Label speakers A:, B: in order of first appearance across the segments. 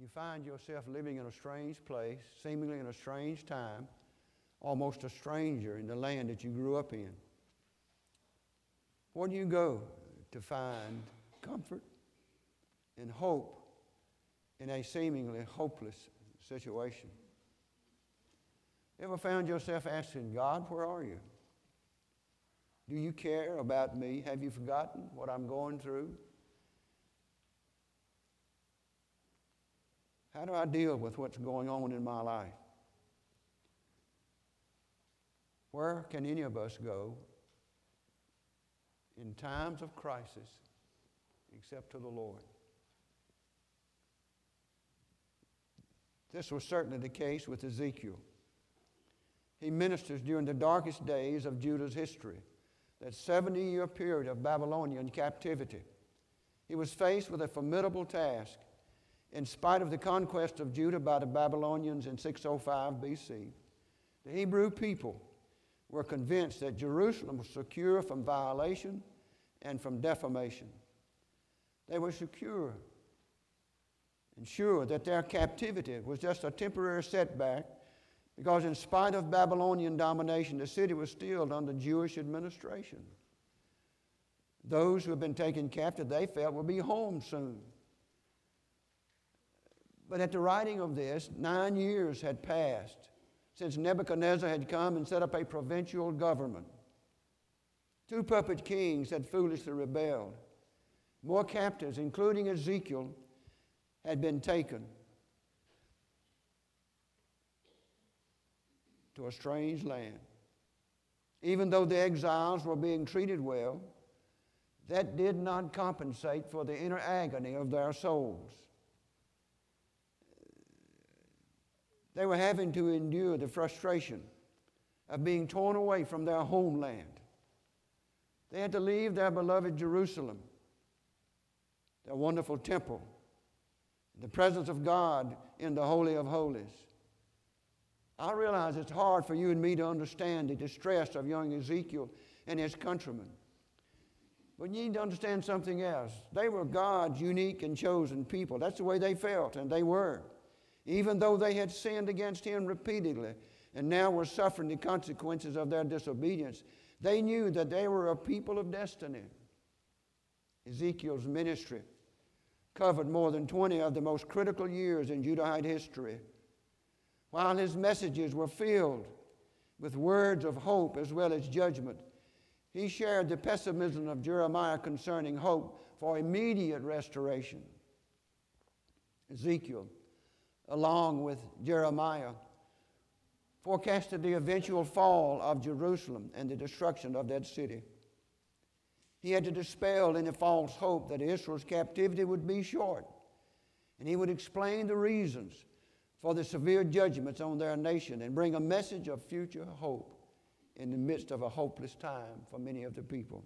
A: You find yourself living in a strange place, seemingly in a strange time, almost a stranger in the land that you grew up in. Where do you go to find comfort and hope in a seemingly hopeless situation? Ever found yourself asking, God, where are you? Do you care about me? Have you forgotten what I'm going through? How do I deal with what's going on in my life? Where can any of us go in times of crisis except to the Lord? This was certainly the case with Ezekiel. He ministers during the darkest days of Judah's history, that 70-year period of Babylonian captivity. He was faced with a formidable task. In spite of the conquest of Judah by the Babylonians in 605 BC, the Hebrew people were convinced that Jerusalem was secure from violation and from defamation. They were secure and sure that their captivity was just a temporary setback, because in spite of Babylonian domination, the city was still under Jewish administration. Those who had been taken captive, they felt, would be home soon. But at the writing of this, 9 years had passed since Nebuchadnezzar had come and set up a provincial government. 2 puppet kings had foolishly rebelled. More captives, including Ezekiel, had been taken to a strange land. Even though the exiles were being treated well, that did not compensate for the inner agony of their souls. They were having to endure the frustration of being torn away from their homeland. They had to leave their beloved Jerusalem, their wonderful temple, the presence of God in the Holy of Holies. I realize it's hard for you and me to understand the distress of young Ezekiel and his countrymen. But you need to understand something else. They were God's unique and chosen people. That's the way they felt, and they were. Even though they had sinned against Him repeatedly and now were suffering the consequences of their disobedience, they knew that they were a people of destiny. Ezekiel's ministry covered more than 20 of the most critical years in Judahite history. While his messages were filled with words of hope as well as judgment, he shared the pessimism of Jeremiah concerning hope for immediate restoration. Ezekiel, along with Jeremiah, forecasted the eventual fall of Jerusalem and the destruction of that city. He had to dispel any false hope that Israel's captivity would be short, and he would explain the reasons for the severe judgments on their nation and bring a message of future hope in the midst of a hopeless time for many of the people.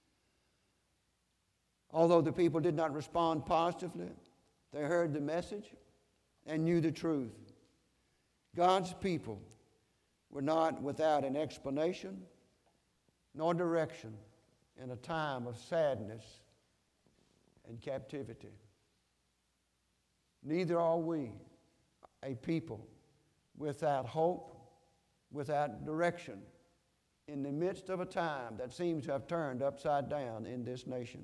A: Although the people did not respond positively, they heard the message and knew the truth. God's people were not without an explanation nor direction in a time of sadness and captivity. Neither are we a people without hope, without direction, in the midst of a time that seems to have turned upside down in this nation.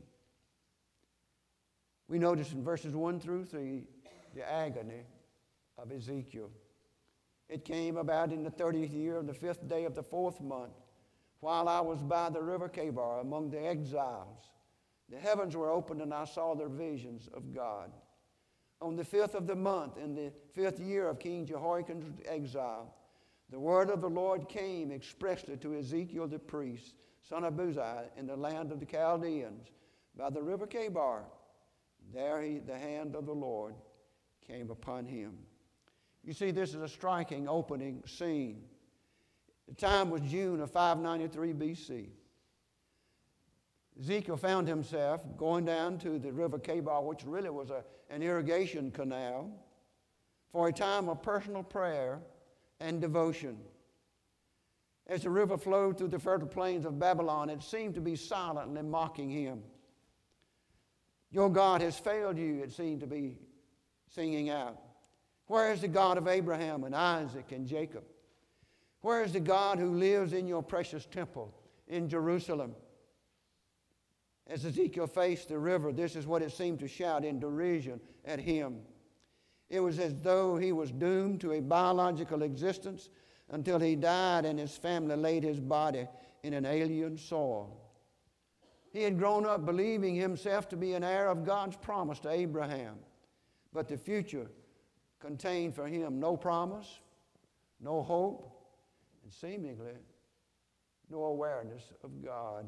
A: We notice in verses 1 through 3 the agony of Ezekiel. It came about in the 30th year of the 5th day of the 4th month, while I was by the river Chebar among the exiles. The heavens were opened, and I saw the visions of God. On the 5th of the month, in the 5th year of King Jehoiakim's exile, the word of the Lord came expressly to Ezekiel the priest, son of Buzi, in the land of the Chaldeans, by the river Chebar. There the hand of the Lord came upon him. You see, this is a striking opening scene. The time was June of 593 BC. Ezekiel found himself going down to the river Chebar, which really was an irrigation canal, for a time of personal prayer and devotion. As the river flowed through the fertile plains of Babylon, it seemed to be silently mocking him. Your God has failed you, it seemed to be singing out, "Where is the God of Abraham and Isaac and Jacob? Where is the God who lives in your precious temple in Jerusalem?" As Ezekiel faced the river, this is what it seemed to shout in derision at him. It was as though he was doomed to a biological existence until he died and his family laid his body in an alien soil. He had grown up believing himself to be an heir of God's promise to Abraham, but the future contained for him no promise, no hope, and seemingly no awareness of God.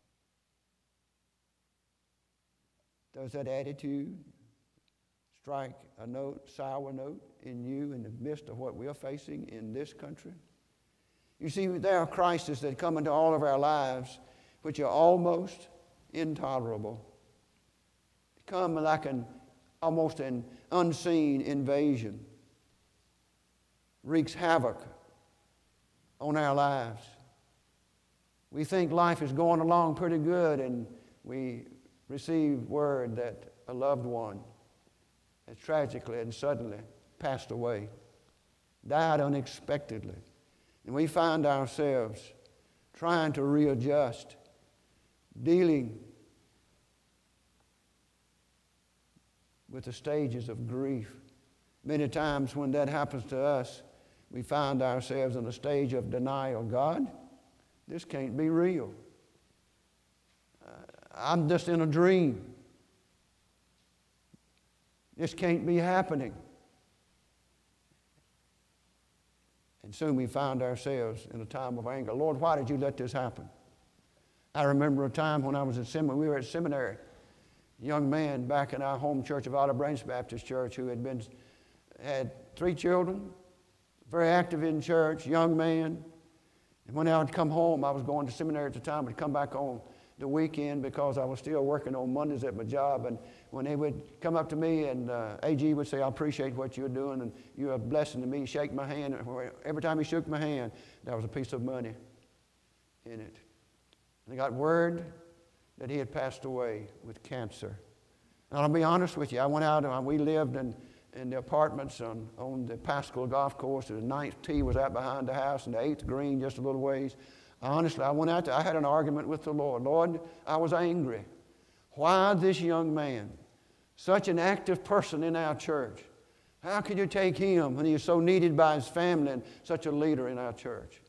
A: Does that attitude strike a sour note in you in the midst of what we're facing in this country? You see, there are crises that come into all of our lives which are almost intolerable. They come like almost an unseen invasion. Wreaks havoc on our lives. We think life is going along pretty good, and we receive word that a loved one has tragically and suddenly passed away, died unexpectedly. And we find ourselves trying to readjust, dealing with the stages of grief. Many times when that happens to us, we find ourselves in a stage of denial. God, this can't be real. I'm just in a dream. This can't be happening. And soon we found ourselves in a time of anger. Lord, why did you let this happen? I remember a time when I was in seminary. We were at seminary. A young man back in our home church of Olive Branch Baptist Church who had 3 children, very active in church, young man. And when I would come home, I was going to seminary at the time, I'd come back on the weekend because I was still working on Mondays at my job. And when they would come up to me and AG would say, "I appreciate what you're doing and you're a blessing to me," shake my hand. Every time he shook my hand, there was a piece of money in it. And I got word that he had passed away with cancer. And I'll be honest with you, I went out and we lived in the apartments on the Pascal golf course. The 9th tee was out behind the house and the 8th green just a little ways. Honestly, I went out there, I had an argument with the Lord. Lord, I was angry. Why this young man, such an active person in our church, how could you take him when he is so needed by his family and such a leader in our church?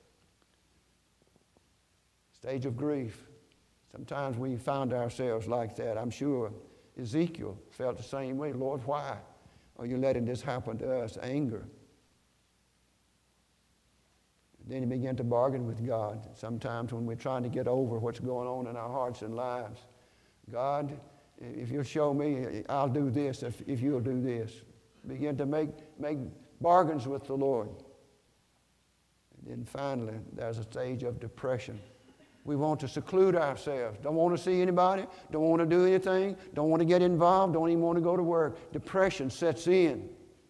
A: Stage of grief. Sometimes we found ourselves like that. I'm sure Ezekiel felt the same way. Lord, why are you letting this happen to us? Anger. Then he began to bargain with God. Sometimes when we're trying to get over what's going on in our hearts and lives, God, if you'll show me, I'll do this if you'll do this. Begin to make bargains with the Lord. And then finally, there's a stage of depression. We want to seclude ourselves. Don't want to see anybody. Don't want to do anything. Don't want to get involved. Don't even want to go to work. Depression sets in.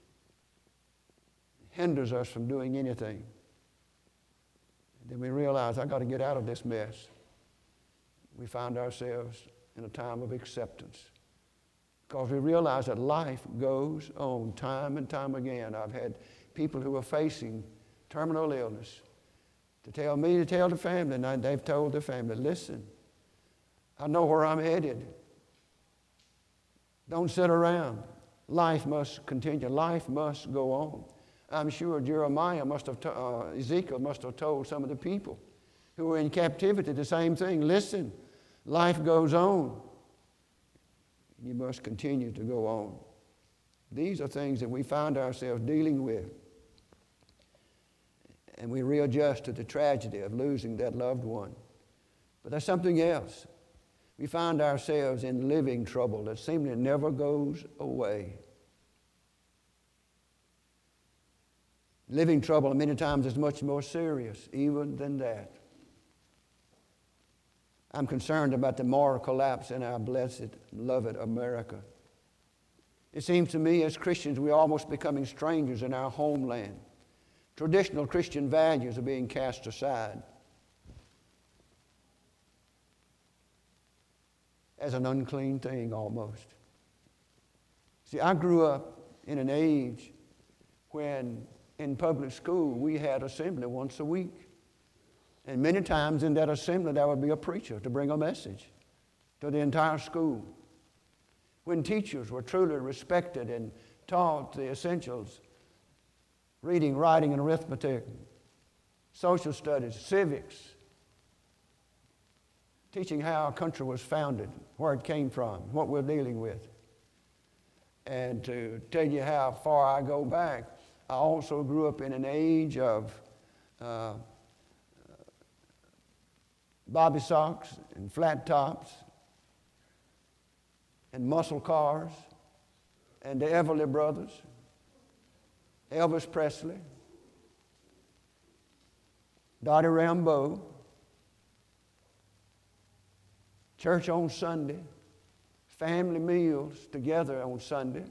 A: Hinders us from doing anything. Then we realize, I've got to get out of this mess. We find ourselves in a time of acceptance because we realize that life goes on time and time again. I've had people who are facing terminal illness to tell me to tell the family, and they've told the family, listen, I know where I'm headed. Don't sit around. Life must continue. Life must go on. I'm sure Ezekiel must have told some of the people who were in captivity the same thing. Listen, life goes on. You must continue to go on. These are things that we find ourselves dealing with. And we readjust to the tragedy of losing that loved one. But there's something else. We find ourselves in living trouble that seemingly never goes away. Living trouble many times is much more serious even than that. I'm concerned about the moral collapse in our blessed, beloved America. It seems to me as Christians we're almost becoming strangers in our homeland. Traditional Christian values are being cast aside as an unclean thing almost. See, I grew up in an age when in public school we had assembly once a week. And many times in that assembly there would be a preacher to bring a message to the entire school. When teachers were truly respected and taught the essentials, reading, writing, and arithmetic, social studies, civics, teaching how our country was founded, where it came from, what we're dealing with. And to tell you how far I go back, I also grew up in an age of bobby socks and flat tops and muscle cars and the Everly Brothers, Elvis Presley, Dottie Rambo, church on Sunday, family meals together on Sunday,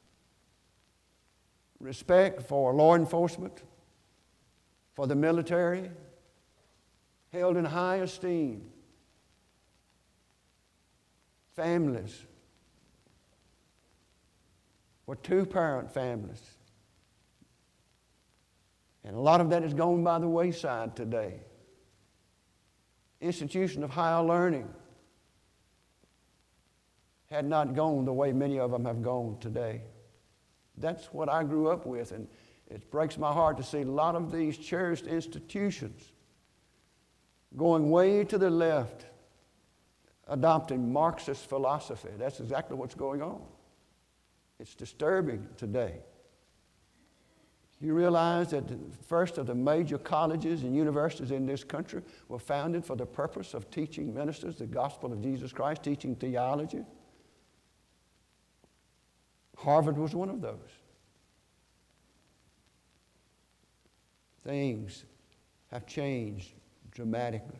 A: respect for law enforcement, for the military, held in high esteem, families were two-parent families. And a lot of that has gone by the wayside today. Institution of higher learning had not gone the way many of them have gone today. That's what I grew up with, and it breaks my heart to see a lot of these cherished institutions going way to the left, adopting Marxist philosophy. That's exactly what's going on. It's disturbing today. You realize that the first of the major colleges and universities in this country were founded for the purpose of teaching ministers the gospel of Jesus Christ, teaching theology. Harvard was one of those. Things have changed dramatically.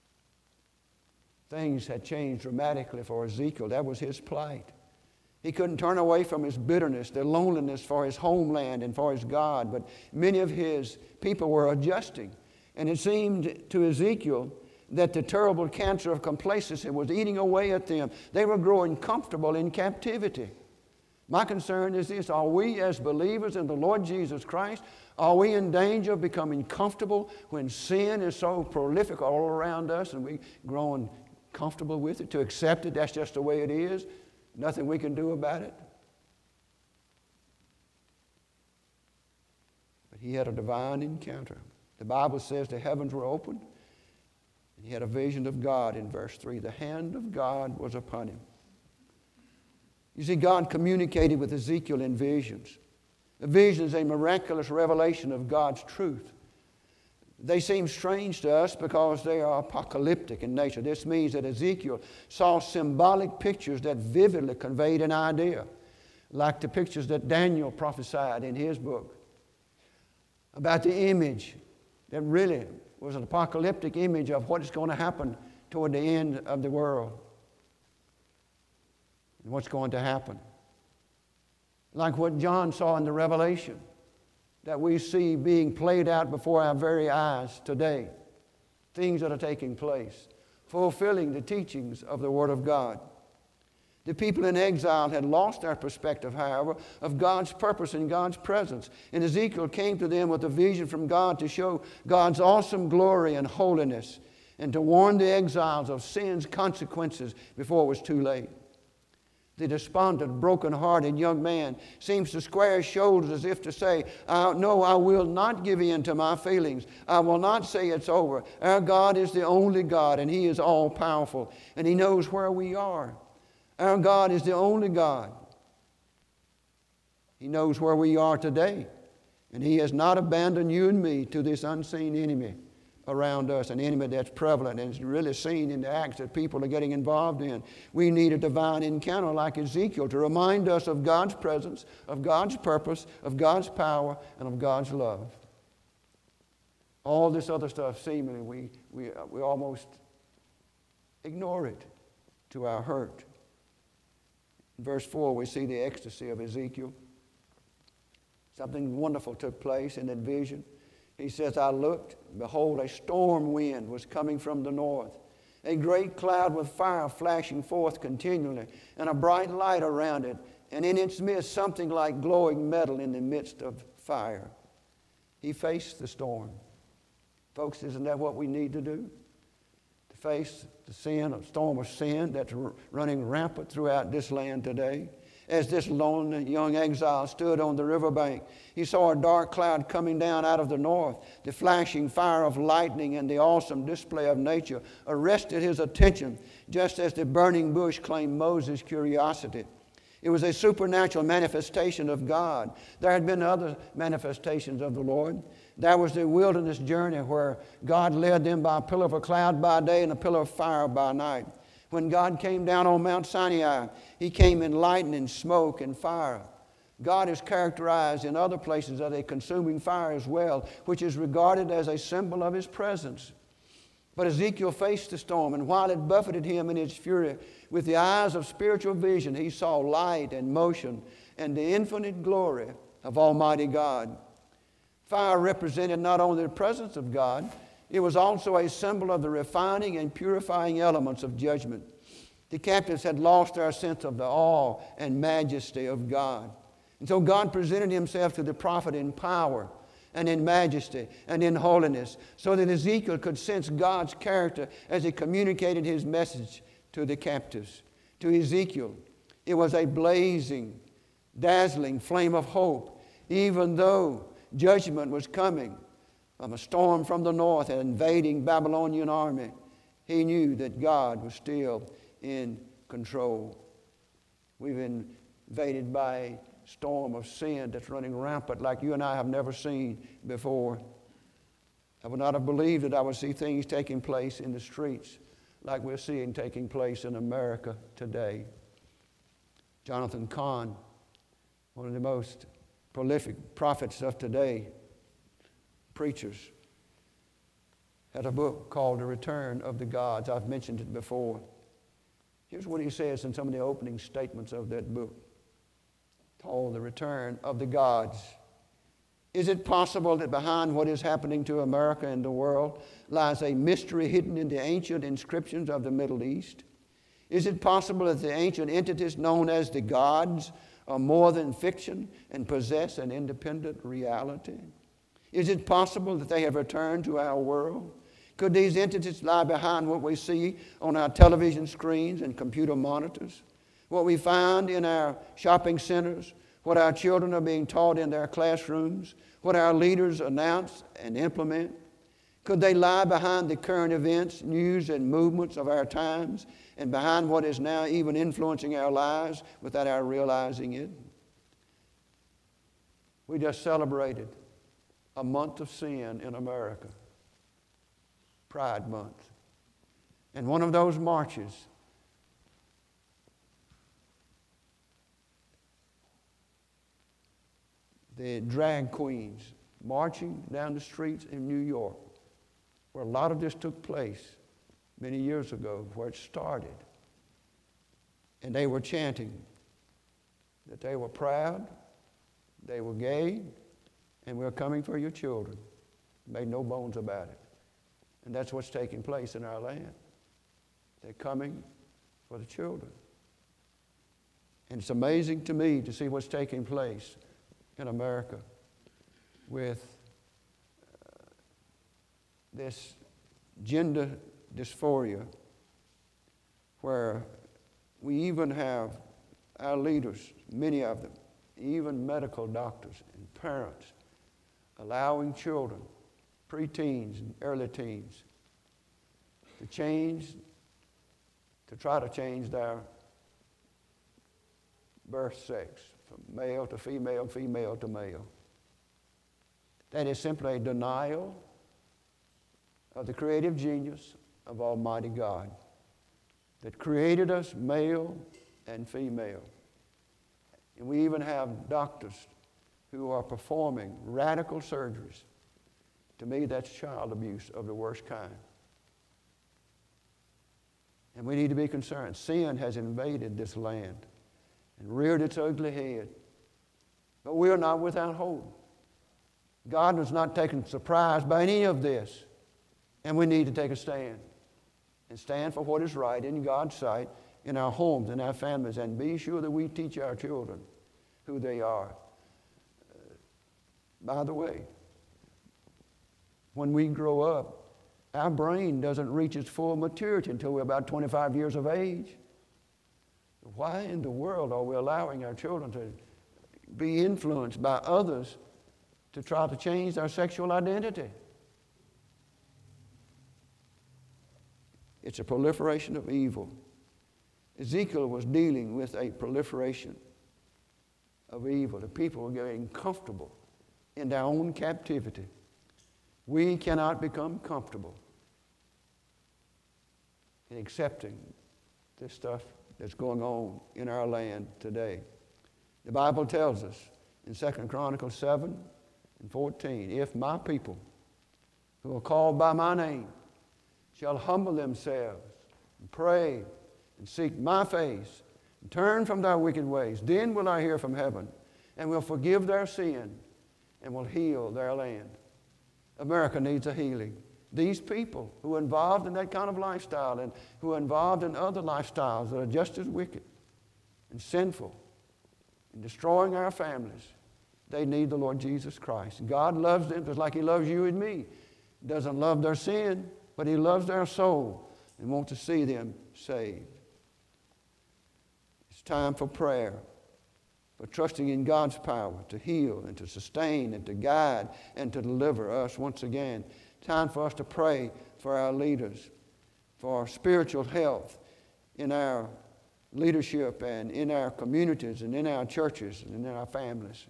A: Things had changed dramatically for Ezekiel. That was his plight. He couldn't turn away from his bitterness, the loneliness for his homeland and for his God, but many of his people were adjusting. And it seemed to Ezekiel that the terrible cancer of complacency was eating away at them. They were growing comfortable in captivity. My concern is this: are we as believers in the Lord Jesus Christ, are we in danger of becoming comfortable when sin is so prolific all around us and we growing comfortable with it, to accept it, that's just the way it is, nothing we can do about it? But he had a divine encounter. The Bible says the heavens were opened, and he had a vision of God in verse 3. The hand of God was upon him. You see, God communicated with Ezekiel in visions. A vision is a miraculous revelation of God's truth. They seem strange to us because they are apocalyptic in nature. This means that Ezekiel saw symbolic pictures that vividly conveyed an idea, like the pictures that Daniel prophesied in his book about the image that really was an apocalyptic image of what is going to happen toward the end of the world and what's going to happen. Like what John saw in the Revelation that we see being played out before our very eyes today. Things that are taking place, fulfilling the teachings of the Word of God. The people in exile had lost their perspective, however, of God's purpose and God's presence. And Ezekiel came to them with a vision from God to show God's awesome glory and holiness and to warn the exiles of sin's consequences before it was too late. The despondent, broken-hearted young man seems to square his shoulders as if to say, no, I will not give in to my feelings. I will not say it's over. Our God is the only God, and He is all-powerful, and He knows where we are. Our God is the only God. He knows where we are today, and He has not abandoned you and me to this unseen enemy around us, an enemy that's prevalent and is really seen in the acts that people are getting involved in. We need a divine encounter like Ezekiel to remind us of God's presence, of God's purpose, of God's power, and of God's love. All this other stuff, seemingly, we almost ignore it to our hurt. In verse 4, we see the ecstasy of Ezekiel. Something wonderful took place in that vision. He says, I looked, behold, a storm wind was coming from the north, a great cloud with fire flashing forth continually, and a bright light around it, and in its midst something like glowing metal in the midst of fire. He faced the storm. Folks, isn't that what we need to do? To face the sin, a storm of sin that's running rampant throughout this land today. As this lonely young exile stood on the riverbank, he saw a dark cloud coming down out of the north. The flashing fire of lightning and the awesome display of nature arrested his attention, just as the burning bush claimed Moses' curiosity. It was a supernatural manifestation of God. There had been other manifestations of the Lord. There was the wilderness journey where God led them by a pillar of a cloud by day and a pillar of fire by night. When God came down on Mount Sinai, He came in lightning, smoke, and fire. God is characterized in other places as a consuming fire as well, which is regarded as a symbol of His presence. But Ezekiel faced the storm, and while it buffeted him in its fury, with the eyes of spiritual vision, he saw light and motion and the infinite glory of Almighty God. Fire represented not only the presence of God, it was also a symbol of the refining and purifying elements of judgment. The captives had lost their sense of the awe and majesty of God. And so God presented Himself to the prophet in power and in majesty and in holiness, so that Ezekiel could sense God's character as He communicated His message to the captives. To Ezekiel, it was a blazing, dazzling flame of hope, even though judgment was coming from a storm from the north, an invading Babylonian army. He knew that God was still in control. We've been invaded by a storm of sin that's running rampant like you and I have never seen before. I would not have believed that I would see things taking place in the streets like we're seeing taking place in America today. Jonathan Cahn, one of the most prolific prophets of today, preachers, had a book called The Return of the Gods. I've mentioned it before. Here's what he says in some of the opening statements of that book, called The Return of the Gods. Is it possible that behind what is happening to America and the world lies a mystery hidden in the ancient inscriptions of the Middle East? Is it possible that the ancient entities known as the gods are more than fiction and possess an independent reality? Is it possible that they have returned to our world? Could these entities lie behind what we see on our television screens and computer monitors? What we find in our shopping centers, what our children are being taught in their classrooms, what our leaders announce and implement? Could they lie behind the current events, news, and movements of our times, and behind what is now even influencing our lives without our realizing it? We just celebrated a month of sin in America, Pride Month. And one of those marches the drag queens marching down the streets in New York, where a lot of this took place many years ago, where it started. And they were chanting that they were proud, they were gay, and we're coming for your children. Made no bones about it. And that's what's taking place in our land. They're coming for the children. And it's amazing to me to see what's taking place in America with this gender dysphoria, where we even have our leaders, many of them, even medical doctors and parents, allowing children, preteens and early teens, to try to change their birth sex from male to female, female to male. That is simply a denial of the creative genius of Almighty God that created us male and female. And we even have doctors who are performing radical surgeries. To me, that's child abuse of the worst kind. And we need to be concerned. Sin has invaded this land and reared its ugly head. But we are not without hope. God was not taken surprised by any of this. And we need to take a stand. And stand for what is right in God's sight in our homes, in our families, and be sure that we teach our children who they are. By the way, when we grow up, our brain doesn't reach its full maturity until we're about 25 years of age. Why in the world are we allowing our children to be influenced by others to try to change their sexual identity? It's a proliferation of evil. Ezekiel was dealing with a proliferation of evil. The people were getting comfortable in their own captivity. We cannot become comfortable in accepting this stuff that's going on in our land today. The Bible tells us in 2 Chronicles 7:14, if my people who are called by my name shall humble themselves and pray and seek my face and turn from their wicked ways, then will I hear from heaven and will forgive their sin and will heal their land. America needs a healing. These people who are involved in that kind of lifestyle and who are involved in other lifestyles that are just as wicked and sinful and destroying our families, they need the Lord Jesus Christ. God loves them just like He loves you and me. He doesn't love their sin, but He loves their soul and wants to see them saved. It's time for prayer, for trusting in God's power to heal and to sustain and to guide and to deliver us once again. Time for us to pray for our leaders, for spiritual health in our leadership and in our communities and in our churches and in our families.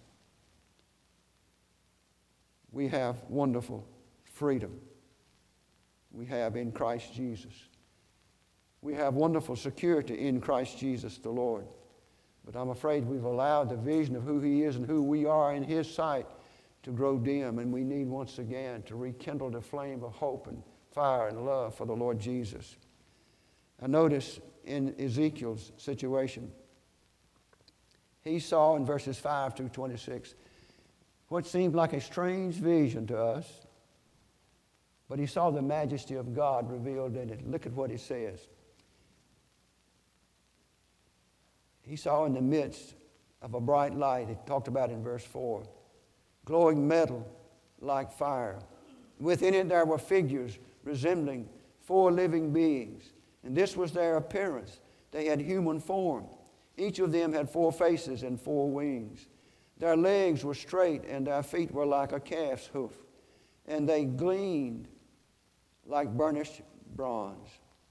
A: We have wonderful freedom. We have in Christ Jesus. We have wonderful security in Christ Jesus the Lord. But I'm afraid we've allowed the vision of who He is and who we are in His sight to grow dim, and we need once again to rekindle the flame of hope and fire and love for the Lord Jesus. I notice in Ezekiel's situation, he saw in verses 5 through 26 what seemed like a strange vision to us, but he saw the majesty of God revealed in it. Look at what he says. He saw in the midst of a bright light, it talked about in verse 4, glowing metal like fire. Within it there were figures resembling 4 living beings, and this was their appearance. They had human form. Each of them had 4 faces and 4 wings. Their legs were straight, and their feet were like a calf's hoof, and they gleamed like burnished bronze.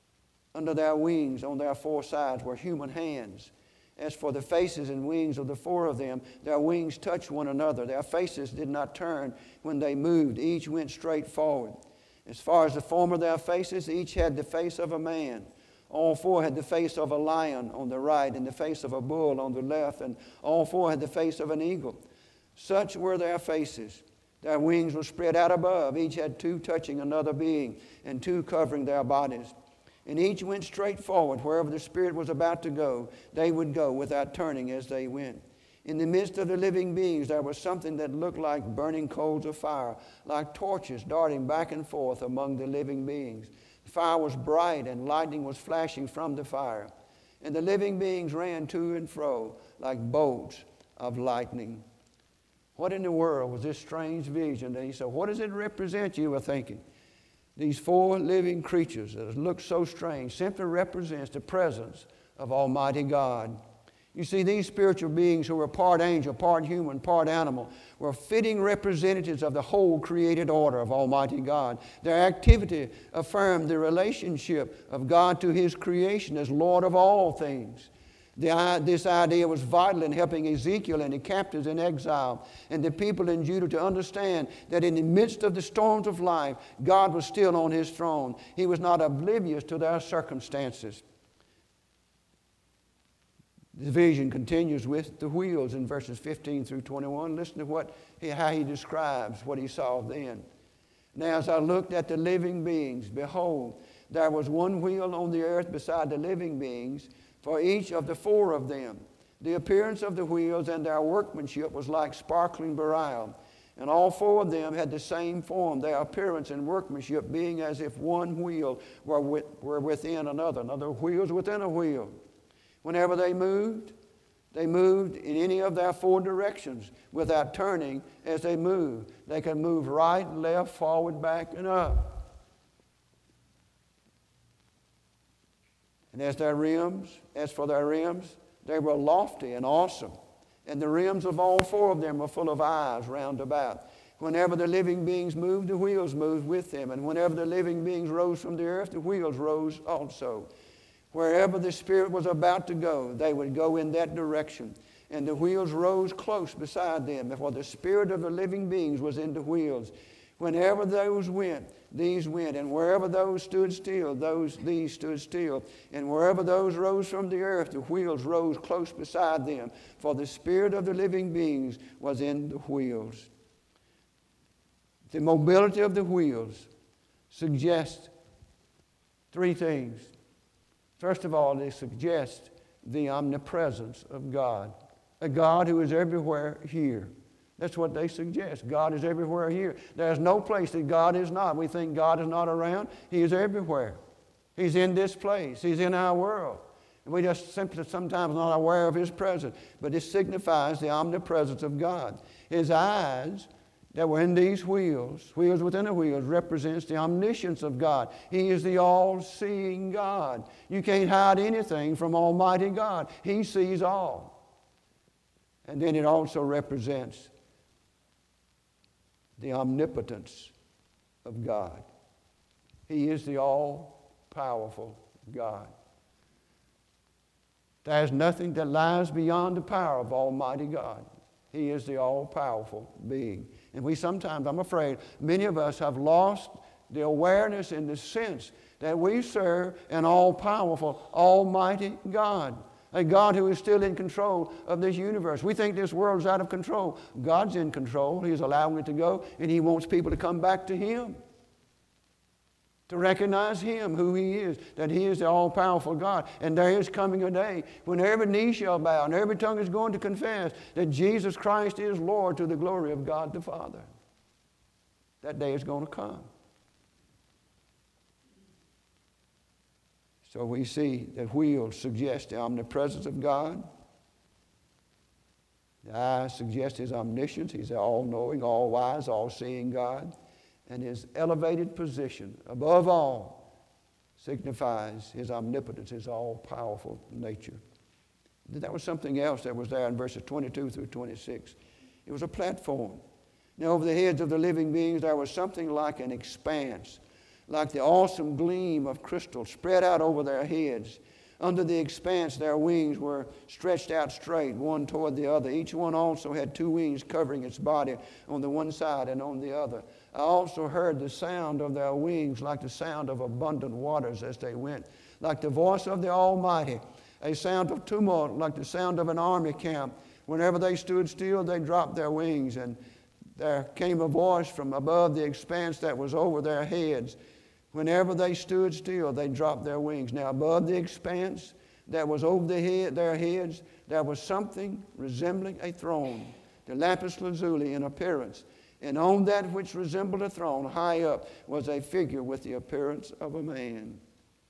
A: Under their wings, on their 4 sides, were human hands. As for the faces and wings of the 4 of them, their wings touched one another. Their faces did not turn when they moved. Each went straight forward. As far as the form of their faces, each had the face of a man. All 4 had the face of a lion on the right and the face of a bull on the left, and all 4 had the face of an eagle. Such were their faces. Their wings were spread out above. Each had 2 touching another being and 2 covering their bodies. And each went straight forward. Wherever the Spirit was about to go, they would go without turning as they went. In the midst of the living beings, there was something that looked like burning coals of fire, like torches darting back and forth among the living beings. The fire was bright, and lightning was flashing from the fire. And the living beings ran to and fro like bolts of lightning. What in the world was this strange vision? And he said, what does it represent, you were thinking? These 4 living creatures that look so strange simply represents the presence of Almighty God. You see, these spiritual beings who were part angel, part human, part animal, were fitting representatives of the whole created order of Almighty God. Their activity affirmed the relationship of God to His creation as Lord of all things. This idea was vital in helping Ezekiel and the captives in exile and the people in Judah to understand that in the midst of the storms of life, God was still on His throne. He was not oblivious to their circumstances. The vision continues with the wheels in verses 15 through 21. Listen to how he describes what he saw then. Now as I looked at the living beings, behold, there was one wheel on the earth beside the living beings, for each of the 4 of them. The appearance of the wheels and their workmanship was like sparkling beryl, and all 4 of them had the same form, their appearance and workmanship being as if one wheel were within another wheels within a wheel. Whenever they moved in any of their four directions without turning as they moved. They could move right, left, forward, back, and up. And as for their rims, they were lofty and awesome. And the rims of all four of them were full of eyes round about. Whenever the living beings moved, the wheels moved with them. And whenever the living beings rose from the earth, the wheels rose also. Wherever the Spirit was about to go, they would go in that direction. And the wheels rose close beside them, for the Spirit of the living beings was in the wheels. Whenever those went, these went. And wherever those stood still, these stood still. And wherever those rose from the earth, the wheels rose close beside them, for the Spirit of the living beings was in the wheels. The mobility of the wheels suggests three things. First of all, they suggest the omnipresence of God. A God who is everywhere here. That's what they suggest. God is everywhere here. There's no place that God is not. We think God is not around. He is everywhere. He's in this place. He's in our world. And we just simply sometimes not aware of His presence. But it signifies the omnipresence of God. His eyes that were in these wheels within the wheels, represents the omniscience of God. He is the all-seeing God. You can't hide anything from Almighty God. He sees all. And then it also represents the omnipotence of God. He is the all-powerful God. There is nothing that lies beyond the power of Almighty God. He is the all-powerful being. And we sometimes, I'm afraid, many of us have lost the awareness and the sense that we serve an all-powerful, almighty God. A God who is still in control of this universe. We think this world is out of control. God's in control. He's allowing it to go, and He wants people to come back to Him. To recognize Him, who He is, that He is the all-powerful God. And there is coming a day when every knee shall bow and every tongue is going to confess that Jesus Christ is Lord to the glory of God the Father. That day is going to come. So we see that wheels suggest the omnipresence of God. The eyes suggest His omniscience. He's the all-knowing, all-wise, all-seeing God. And His elevated position above all signifies His omnipotence, His all-powerful nature. That was something else that was there in verses 22 through 26. It was a platform. Now over the heads of the living beings there was something like an expanse, like the awesome gleam of crystal spread out over their heads. Under the expanse their wings were stretched out straight, one toward the other. Each one also had two wings covering its body on the one side and on the other. I also heard the sound of their wings like the sound of abundant waters as they went, like the voice of the Almighty, a sound of tumult like the sound of an army camp. Whenever they stood still, they dropped their wings, and there came a voice from above the expanse that was over their heads. Whenever they stood still, they dropped their wings. Now above the expanse that was over their heads, there was something resembling a throne, the lapis lazuli in appearance. And on that which resembled a throne, high up, was a figure with the appearance of a man.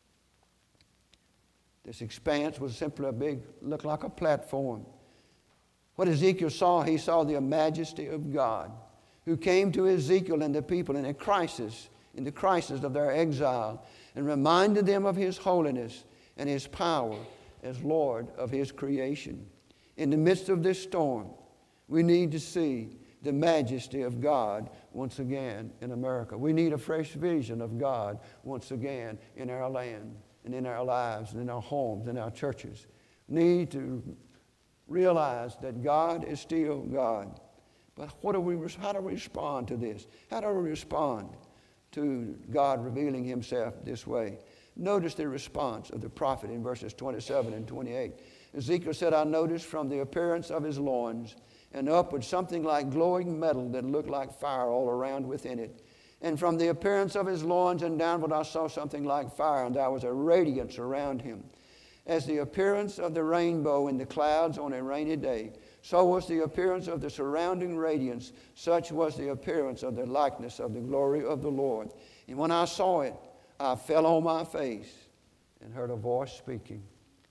A: This expanse was simply looked like a platform. What Ezekiel saw, he saw the majesty of God, who came to Ezekiel and the people in the crisis of their exile, and reminded them of His holiness and His power as Lord of His creation. In the midst of this storm, we need to see the majesty of God once again in America. We need a fresh vision of God once again in our land and in our lives and in our homes and our churches. We need to realize that God is still God. But how do we respond to this? How do we respond to God revealing Himself this way? Notice the response of the prophet in verses 27 and 28. Ezekiel said, I noticed from the appearance of his loins and upward something like glowing metal that looked like fire all around within it. And from the appearance of his loins and downward I saw something like fire, and there was a radiance around him. As the appearance of the rainbow in the clouds on a rainy day, so was the appearance of the surrounding radiance. Such was the appearance of the likeness of the glory of the Lord. And when I saw it, I fell on my face and heard a voice speaking.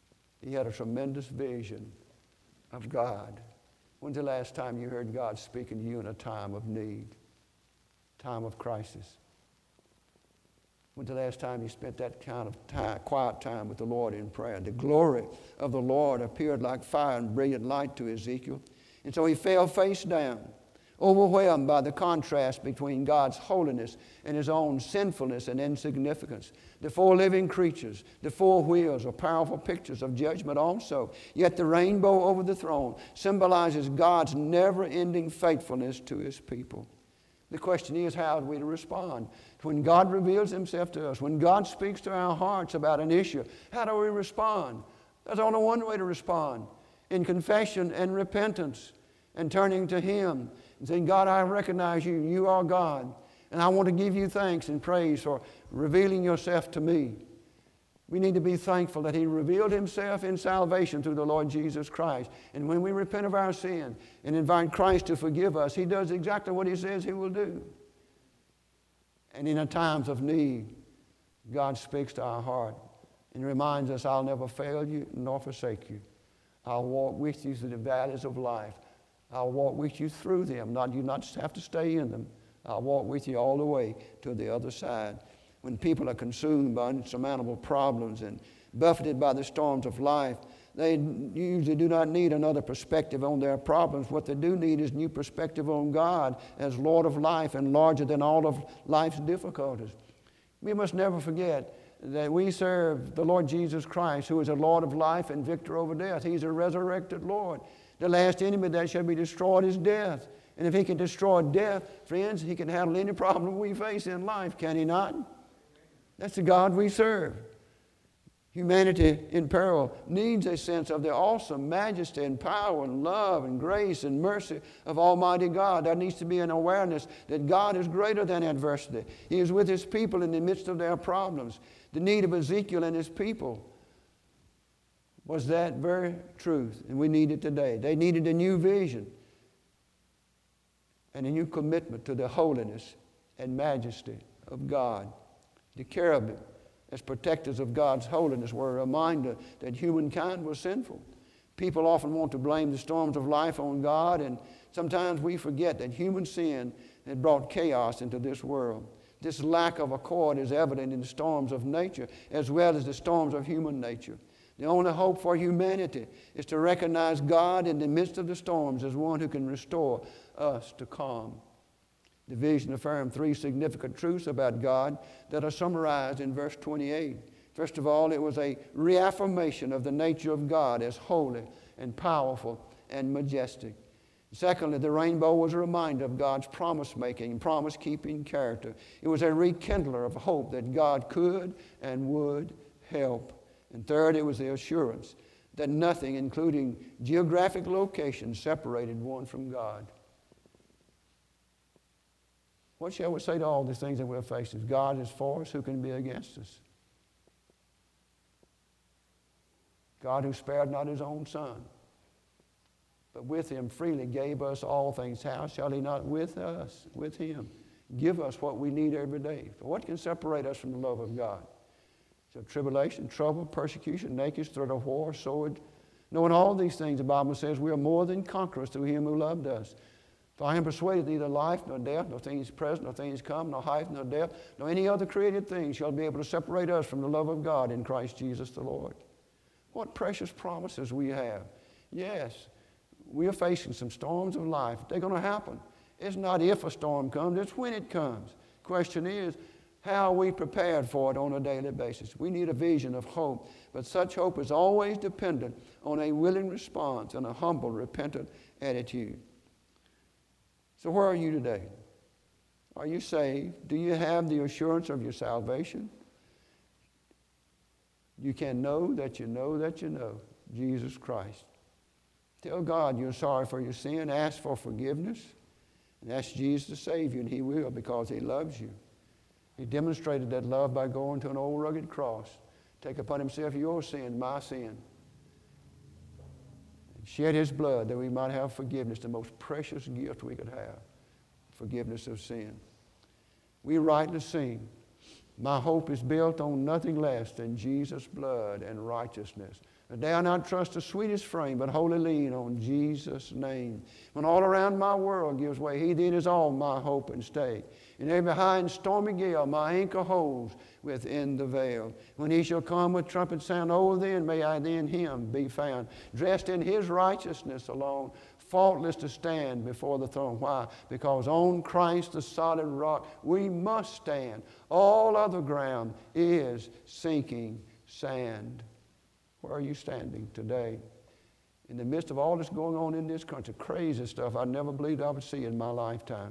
A: he had a tremendous vision of God. When's the last time you heard God speaking to you in a time of need, time of crisis? When's the last time you spent that kind of time, quiet time with the Lord in prayer? The glory of the Lord appeared like fire and brilliant light to Ezekiel. And so he fell face down, overwhelmed by the contrast between God's holiness and his own sinfulness and insignificance. The four living creatures, the four wheels, are powerful pictures of judgment also. Yet the rainbow over the throne symbolizes God's never-ending faithfulness to his people. The question is, how are we to respond? When God reveals himself to us, when God speaks to our hearts about an issue, how do we respond? There's only one way to respond: in confession and repentance, and turning to him and saying, God, I recognize you. You are God. And I want to give you thanks and praise for revealing yourself to me. We need to be thankful that he revealed himself in salvation through the Lord Jesus Christ. And when we repent of our sin and invite Christ to forgive us, he does exactly what he says he will do. And in the times of need, God speaks to our heart and reminds us, I'll never fail you nor forsake you. I'll walk with you through the valleys of life. I'll walk with you through them. You not have to stay in them. I'll walk with you all the way to the other side. When people are consumed by insurmountable problems and buffeted by the storms of life, they usually do not need another perspective on their problems. What they do need is new perspective on God as Lord of life and larger than all of life's difficulties. We must never forget that we serve the Lord Jesus Christ, who is a Lord of life and victor over death. He's a resurrected Lord. The last enemy that shall be destroyed is death. And if he can destroy death, friends, he can handle any problem we face in life, can he not? That's the God we serve. Humanity in peril needs a sense of the awesome majesty and power and love and grace and mercy of Almighty God. There needs to be an awareness that God is greater than adversity. He is with his people in the midst of their problems. The need of Ezekiel and his people was that very truth, and we need it today. They needed a new vision and a new commitment to the holiness and majesty of God. The cherubim, as protectors of God's holiness, were a reminder that humankind was sinful. People often want to blame the storms of life on God, and sometimes we forget that human sin had brought chaos into this world. This lack of accord is evident in the storms of nature as well as the storms of human nature. The only hope for humanity is to recognize God in the midst of the storms as one who can restore us to calm. The vision affirmed three significant truths about God that are summarized in verse 28. First of all, it was a reaffirmation of the nature of God as holy and powerful and majestic. Secondly, the rainbow was a reminder of God's promise-making and promise-keeping character. It was a rekindler of hope that God could and would help. And third, it was the assurance that nothing, including geographic location, separated one from God. What shall we say to all these things that we're facing? God is for us, who can be against us? God who spared not his own Son, but with him freely gave us all things. How shall he not with us, with him, give us what we need every day? For what can separate us from the love of God? So tribulation, trouble, persecution, nakedness, threat of war, sword. Knowing all these things, the Bible says we are more than conquerors through him who loved us. For I am persuaded neither life nor death, nor things present, nor things come, nor height nor depth, nor any other created thing shall be able to separate us from the love of God in Christ Jesus the Lord. What precious promises we have. Yes, we are facing some storms of life. They're going to happen. It's not if a storm comes, it's when it comes. The question is, how are we prepared for it on a daily basis? We need a vision of hope, but such hope is always dependent on a willing response and a humble, repentant attitude. So where are you today? Are you saved? Do you have the assurance of your salvation? You can know that you know that you know Jesus Christ. Tell God you're sorry for your sin. Ask for forgiveness. And ask Jesus to save you, and he will, because he loves you. He demonstrated that love by going to an old rugged cross, take upon himself your sin, my sin, and shed his blood that we might have forgiveness, the most precious gift we could have, forgiveness of sin. We rightly sing, my hope is built on nothing less than Jesus' blood and righteousness. Dare not trust the sweetest frame, but wholly lean on Jesus' name. When all around my world gives way, He then is all my hope and stay. And there behind stormy gale, my anchor holds within the veil. When He shall come with trumpet sound, oh, then may I in Him be found, dressed in His righteousness alone, faultless to stand before the throne. Why? Because on Christ the solid rock we must stand. All other ground is sinking sand. Where are you standing today? In the midst of all that's going on in this country, crazy stuff I never believed I would see in my lifetime.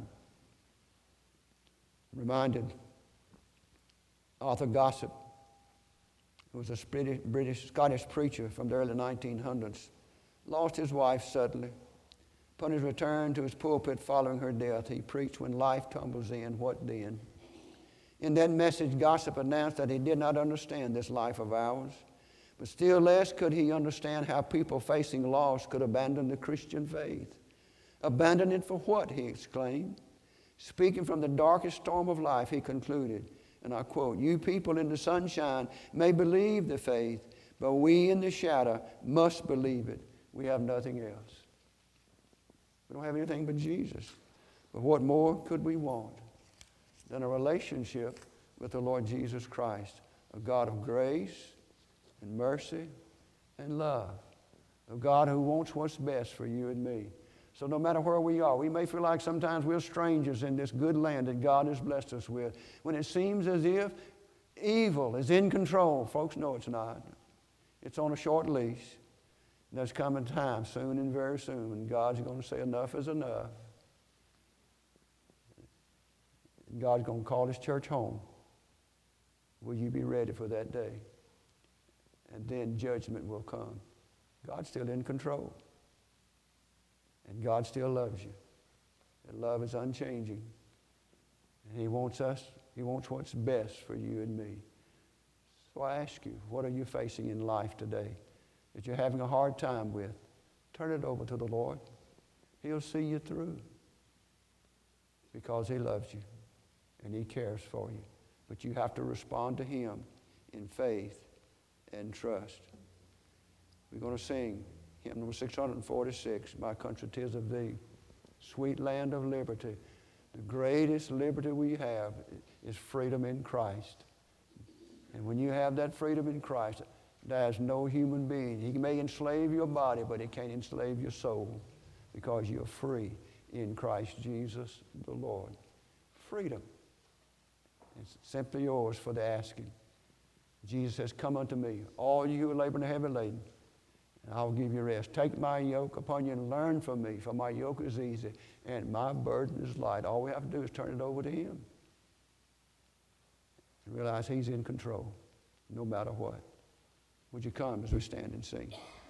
A: I'm reminded Arthur Gossip, who was a Scottish preacher from the early 1900s, lost his wife suddenly. Upon his return to his pulpit following her death, he preached, "When life tumbles in, what then?" In that message, Gossip announced that he did not understand this life of ours. But still less could he understand how people facing loss could abandon the Christian faith. Abandon it for what, he exclaimed. Speaking from the darkest storm of life, he concluded, and I quote, "You people in the sunshine may believe the faith, but we in the shadow must believe it. We have nothing else." We don't have anything but Jesus. But what more could we want than a relationship with the Lord Jesus Christ, a God of grace and mercy and love, a God who wants what's best for you and me. So no matter where we are, we may feel like sometimes we're strangers in this good land that God has blessed us with. When it seems as if evil is in control, folks, no, it's not. It's on a short leash. And there's coming a time soon and very soon when God's going to say enough is enough. And God's going to call His church home. Will you be ready for that day? And then judgment will come. God's still in control. And God still loves you. And love is unchanging. And He wants what's best for you and me. So I ask you, what are you facing in life today that you're having a hard time with? Turn it over to the Lord. He'll see you through. Because He loves you. And He cares for you. But you have to respond to Him in faith and trust. We're going to sing hymn number 646, "My Country 'Tis of Thee." Sweet land of liberty. The greatest liberty we have is freedom in Christ. And when you have that freedom in Christ, there's no human being. He may enslave your body, but he can't enslave your soul because you're free in Christ Jesus the Lord. Freedom. It's simply yours for the asking. Jesus says, "Come unto me, all you who are laboring and heavy laden, and I will give you rest. Take my yoke upon you and learn from me, for my yoke is easy and my burden is light." All we have to do is turn it over to Him and realize He's in control no matter what. Would you come as we stand and sing?